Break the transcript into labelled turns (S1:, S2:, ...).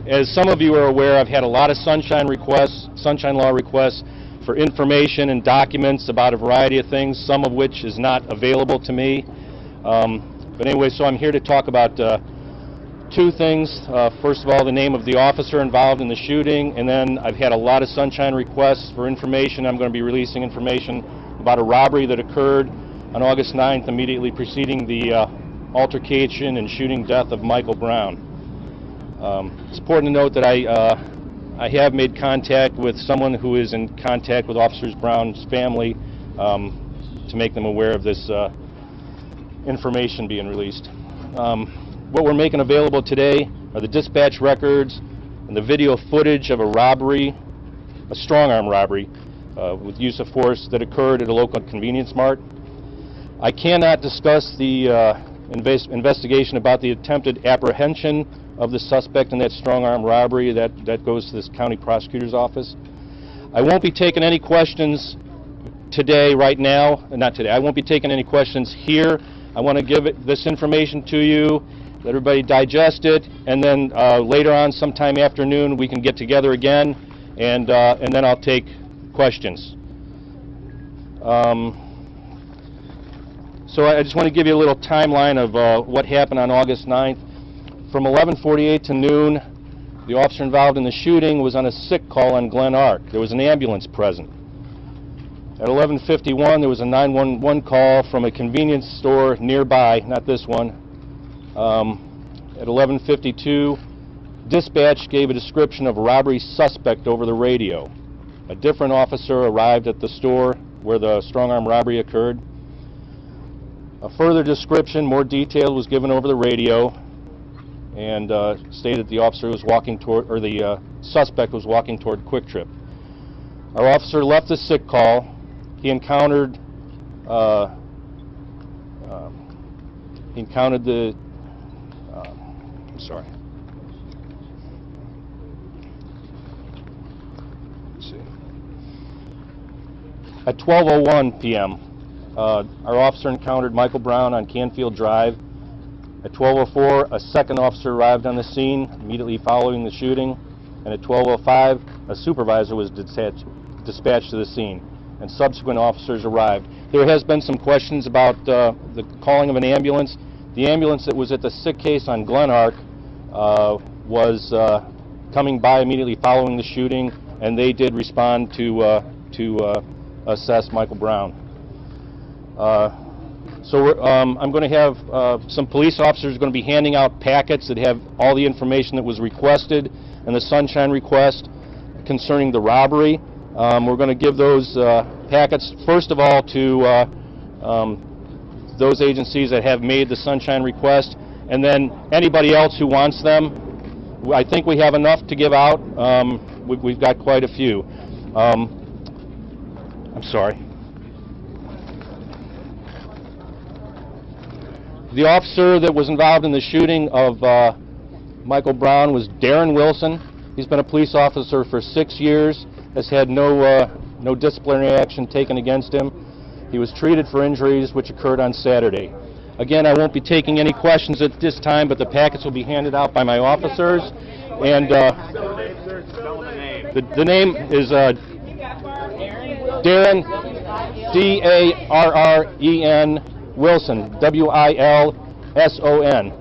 S1: As some of you are aware, I've had a lot of sunshine law requests for information and documents about a variety of things, some of which is not available to me. But anyway, so I'm here to talk about two things. First of all, the name of the officer involved in the shooting, and then I've had a lot of sunshine requests for information. I'm going to be releasing information about a robbery that occurred on August 9th, immediately preceding the altercation and shooting death of Michael Brown. It's important to note that I have made contact with someone who is in contact with Officer Brown's family to make them aware of this information being released. What we're making available today are the dispatch records and the video footage of a robbery, a strong-arm robbery with use of force that occurred at a local convenience mart. I cannot discuss the investigation about the attempted apprehension of the suspect in that strong-arm robbery. That goes to this county prosecutor's office. I won't be taking any questions today, right now, not today. I won't be taking any questions here. I want to give this information to you, let everybody digest it, and then later on, sometime afternoon, we can get together again, and then I'll take questions. So I just want to give you a little timeline of what happened on August 9th. From 11:48 to noon, the officer involved in the shooting was on a sick call on Glen Arc. There was an ambulance present. At 11:51, there was a 911 call from a convenience store nearby, not this one. At 11:52, dispatch gave a description of a robbery suspect over the radio. A different officer arrived at the store where the strong-arm robbery occurred. A further description, more detailed, was given over the radio and stated the officer was walking toward, or the suspect was walking toward Quick Trip. Our officer left the sick call. He encountered the sorry. Let's see. At 12:01 p.m., our officer encountered Michael Brown on Canfield Drive. At 12:04, a second officer arrived on the scene immediately following the shooting, and at 12:05, a supervisor was dispatched to the scene, and subsequent officers arrived. There has been some questions about the calling of an ambulance. The ambulance that was at the sick case on Glen Arc was coming by immediately following the shooting, and they did respond to assess Michael Brown. So I'm going to have some police officers going to be handing out packets that have all the information that was requested and the sunshine request concerning the robbery. We're going to give those packets, first of all, to those agencies that have made the sunshine request, and then anybody else who wants them. I think we have enough to give out. We've got quite a few. I'm sorry. The officer that was involved in the shooting of Michael Brown was Darren Wilson. He's been a police officer for 6 years, has had no disciplinary action taken against him. He was treated for injuries which occurred on Saturday. Again, I won't be taking any questions at this time, but the packets will be handed out by my officers. And the name is Darren, D-A-R-R-E-N, Wilson, W-I-L-S-O-N.